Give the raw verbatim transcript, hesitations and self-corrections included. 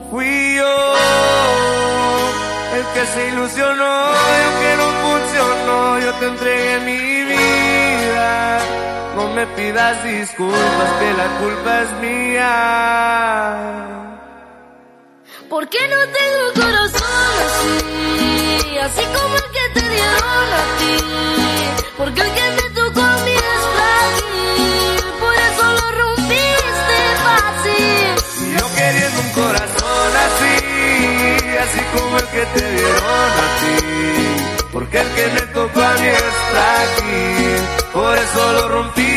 Fui yo el que se ilusionó y aunque no funcionó, yo te entregué mi vida. No me pidas disculpas, que la culpa es mía. ¿Por qué no tengo el corazón así? Así como el que te dieron a ti. Porque el que me tocó a mí es frágil, por eso lo rompiste fácil. Y yo queriendo un corazón así, así como el que te dieron a ti. Porque el que me tocó a mí es frágil, por eso lo rompí.